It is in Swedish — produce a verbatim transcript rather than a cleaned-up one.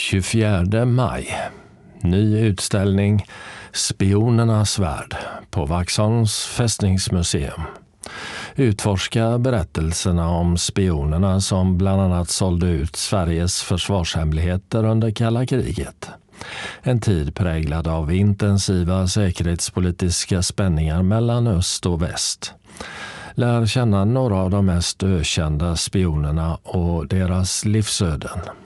tjugofjärde maj. Ny utställning Spionernas värld på Vaxholms fästningsmuseum. Utforska berättelserna om spionerna som bland annat sålde ut Sveriges försvarshemligheter under kalla kriget. En tid präglad av intensiva säkerhetspolitiska spänningar mellan öst och väst. Lär känna några av de mest ökända spionerna och deras livsöden.